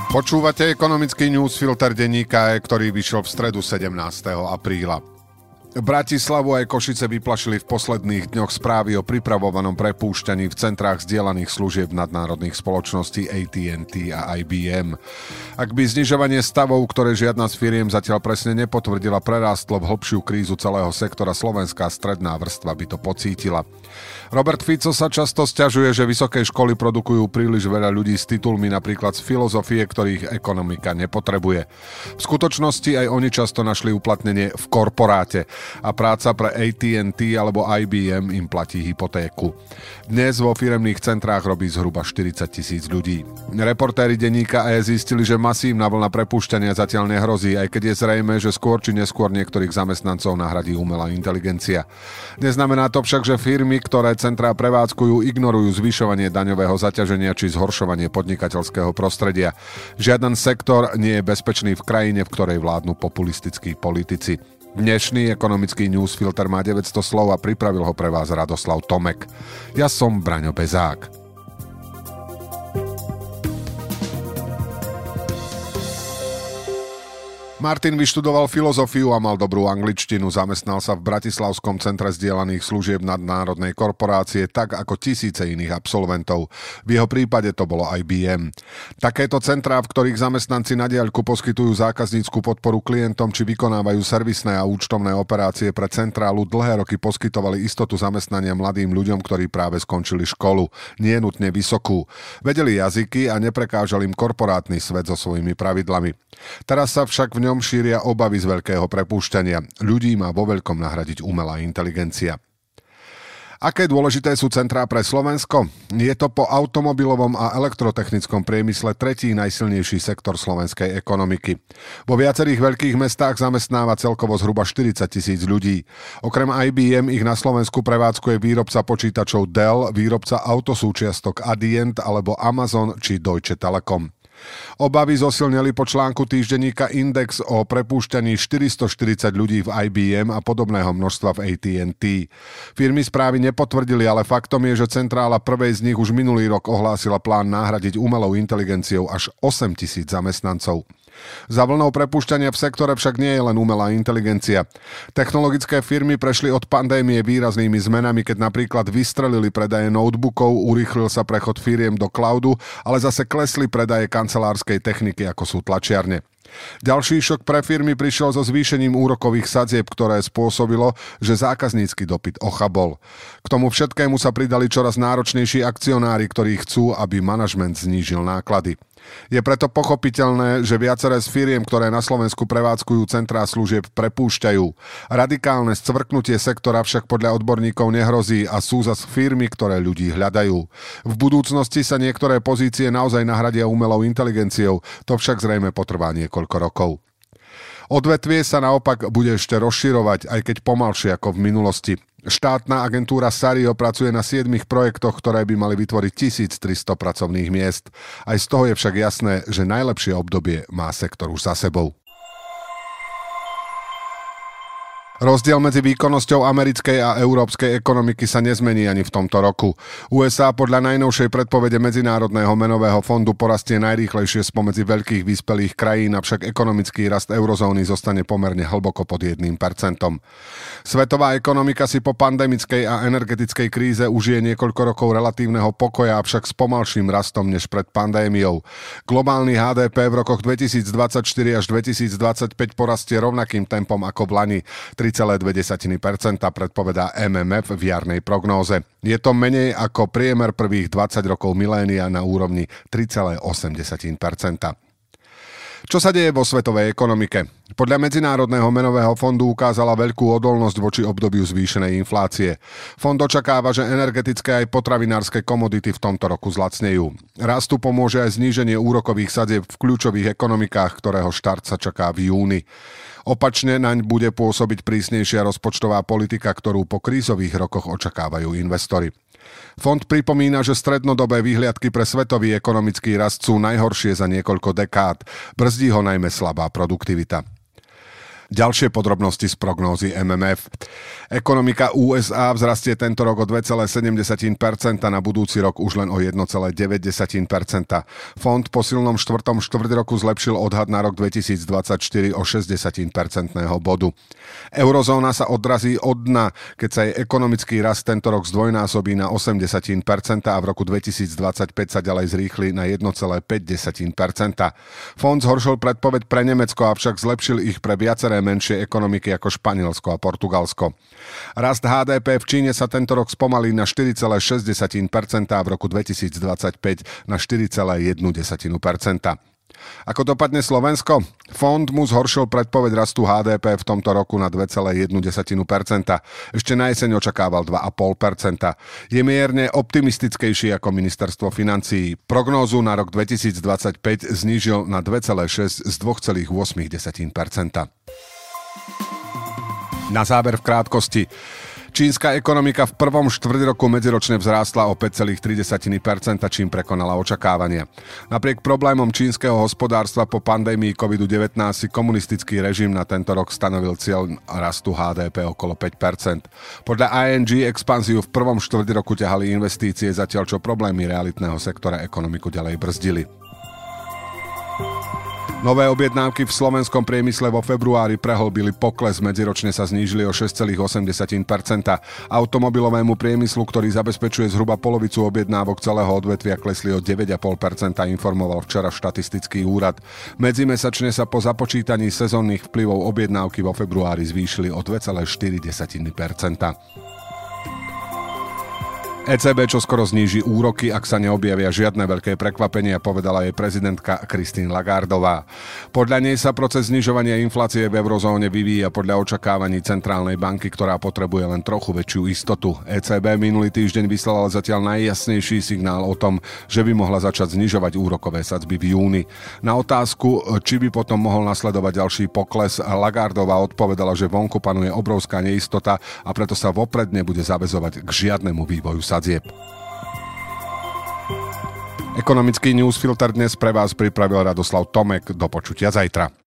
Počúvate ekonomický newsfilter denníka E, ktorý vyšiel v stredu 17. apríla. Bratislavu aj Košice vyplašili v posledných dňoch správy o pripravovanom prepúšťaní v centrách zdieľaných služieb nadnárodných spoločností AT&T a IBM. Ak by znižovanie stavov, ktoré žiadna z firiem zatiaľ presne nepotvrdila, prerástlo v hlbšiu krízu celého sektora, slovenská stredná vrstva by to pocítila. Robert Fico sa často sťažuje, že vysoké školy produkujú príliš veľa ľudí s titulmi napríklad z filozofie, ktorých ekonomika nepotrebuje. V skutočnosti aj oni často našli uplatnenie v korporáte a práca pre AT&T alebo IBM im platí hypotéku. Dnes vo firemných centrách robí zhruba 40,000 ľudí. Reportéri denníka E zistili, že masívna vlna prepúšťania zatiaľ nehrozí, aj keď je zrejmé, že skôr či neskôr niektorých zamestnancov nahradí umelá inteligencia. Neznamená to však, že firmy, ktoré centrá prevádzkujú, ignorujú zvyšovanie daňového zaťaženia či zhoršovanie podnikateľského prostredia. Žiaden sektor nie je bezpečný v krajine, v ktorej vládnu populistickí politici. Dnešný ekonomický newsfilter má 900 slov a pripravil ho pre vás Radoslav Tomek. Ja som Braňo Bezák. Martin vyštudoval filozofiu a mal dobrú angličtinu, zamestnal sa v Bratislavskom centre zdieľaných služieb nadnárodnej korporácie tak ako tisíce iných absolventov. V jeho prípade to bolo IBM. Takéto centrá, v ktorých zamestnanci na diaľku poskytujú zákaznícku podporu klientom či vykonávajú servisné a účtovné operácie pre centrálu, dlhé roky poskytovali istotu zamestnania mladým ľuďom, ktorí práve skončili školu, nie nutne vysokú. Vedeli jazyky a neprekážal im korporátny svet so svojimi pravidlami. Teraz sa však v ňom šíria obavy z veľkého prepúšťania. Ľudí má vo veľkom nahradiť umelá inteligencia. Aké dôležité sú centrá pre Slovensko? Je to po automobilovom a elektrotechnickom priemysle tretí najsilnejší sektor slovenskej ekonomiky. Vo viacerých veľkých mestách zamestnáva celkovo zhruba 40,000 ľudí. Okrem IBM ich na Slovensku prevádzkuje výrobca počítačov Dell, výrobca autosúčiastok Adient alebo Amazon či Deutsche Telekom. Obavy zosilneli po článku týždenníka Index o prepúšťaní 440 ľudí v IBM a podobného množstva v AT&T. Firmy správy nepotvrdili, ale faktom je, že centrála prvej z nich už minulý rok ohlásila plán nahradiť umelou inteligenciou až 8,000 zamestnancov. Za vlnou prepúšťania v sektore však nie je len umelá inteligencia. Technologické firmy prešli od pandémie výraznými zmenami, keď napríklad vystrelili predaje notebookov, urýchlil sa prechod firiem do cloudu, ale zase klesli predaje kancelárskej techniky, ako sú tlačiarne. Ďalší šok pre firmy prišiel so zvýšením úrokových sadzieb, ktoré spôsobilo, že zákaznícky dopyt ochabol. K tomu všetkému sa pridali čoraz náročnejší akcionári, ktorí chcú, aby manažment znížil náklady. Je preto pochopiteľné, že viaceré z firiem, ktoré na Slovensku prevádzkujú centrá služieb, prepúšťajú. Radikálne scvrknutie sektora však podľa odborníkov nehrozí a sú zas firmy, ktoré ľudí hľadajú. V budúcnosti sa niektoré pozície naozaj nahradia umelou inteligenciou, to však zrejme potrvá niekoľko rokov. Odvetvie sa naopak bude ešte rozširovať, aj keď pomalšie ako v minulosti. Štátna agentúra Sario pracuje na 7 projektoch, ktoré by mali vytvoriť 1300 pracovných miest. Aj z toho je však jasné, že najlepšie obdobie má sektor už za sebou. Rozdiel medzi výkonnosťou americkej a európskej ekonomiky sa nezmení ani v tomto roku. USA podľa najnovšej predpovede Medzinárodného menového fondu porastie najrýchlejšie spomedzi veľkých vyspelých krajín, avšak ekonomický rast eurozóny zostane pomerne hlboko pod 1%. Svetová ekonomika si po pandemickej a energetickej kríze užije niekoľko rokov relatívneho pokoja, avšak s pomalším rastom než pred pandémiou. Globálny HDP v rokoch 2024 až 2025 porastie rovnakým tempom ako v lani, 3,2% predpovedá MMF v jarnej prognóze. Je to menej ako priemer prvých 20 rokov milénia na úrovni 3,8%. Čo sa deje vo svetovej ekonomike? Podľa Medzinárodného menového fondu ukázala veľkú odolnosť voči obdobiu zvýšenej inflácie. Fond očakáva, že energetické aj potravinárske komodity v tomto roku zlacnejú. Rastu pomôže aj zníženie úrokových sadzieb v kľúčových ekonomikách, ktorého štart sa čaká v júni. Opačne naň bude pôsobiť prísnejšia rozpočtová politika, ktorú po krízových rokoch očakávajú investori. Fond pripomína, že strednodobé výhliadky pre svetový ekonomický rast sú najhoršie za niekoľko dekád. Brzdí ho najmä slabá produktivita. Ďalšie podrobnosti z prognózy MMF. Ekonomika USA vzrastie tento rok o 2,7%, na budúci rok už len o 1,9%. Fond po silnom štvrtom štvrťroku zlepšil odhad na rok 2024 o 0,6% bodu. Eurozóna sa odrazí od dna, keď sa jej ekonomický rast tento rok zdvojnásobí na 0,8% a v roku 2025 sa ďalej zrýchli na 1,5%. Fond zhoršil predpoveď pre Nemecko, avšak zlepšil ich pre viaceré menšie ekonomiky ako Španielsko a Portugalsko. Rast HDP v Číne sa tento rok spomalí na 4,6% a v roku 2025 na 4,1%. Ako dopadne Slovensko? Fond mu zhoršil predpoveď rastu HDP v tomto roku na 2,1%. Ešte na jeseň očakával 2,5%. Je mierne optimistickejší ako ministerstvo financií. Prognózu na rok 2025 znížil na 2,6 z 2,8%. Na záver v krátkosti. Čínska ekonomika v prvom štvrťroku medziročne vzrástla o 5,3%, čím prekonala očakávania. Napriek problémom čínskeho hospodárstva po pandémii COVID-19 si komunistický režim na tento rok stanovil cieľ rastu HDP okolo 5%. Podľa ING expanziu v prvom štvrťroku ťahali investície, zatiaľ čo problémy realitného sektora ekonomiku ďalej brzdili. Nové objednávky v slovenskom priemysle vo februári prehlbili pokles, medziročne sa znížili o 6,8%. Automobilovému priemyslu, ktorý zabezpečuje zhruba polovicu objednávok celého odvetvia, klesli o 9,5%, informoval včera štatistický úrad. Medzimesačne sa po započítaní sezónnych vplyvov objednávky vo februári zvýšili o 2,4%. ECB čoskoro zníži úroky, ak sa neobjavia žiadne veľké prekvapenia, povedala jej prezidentka Christine Lagardová. Podľa nej sa proces znižovania inflácie v eurozóne vyvíja podľa očakávaní centrálnej banky, ktorá potrebuje len trochu väčšiu istotu. ECB minulý týždeň vyslala zatiaľ najjasnejší signál o tom, že by mohla začať znižovať úrokové sadzby v júni. Na otázku, či by potom mohol nasledovať ďalší pokles, Lagardová odpovedala, že vonku panuje obrovská neistota a preto sa vopred nebude zaväzovať k žiadnemu vývoju sadzieb. Ekonomický newsfilter dnes pre vás pripravil Radoslav Tomek. Do počutia zajtra.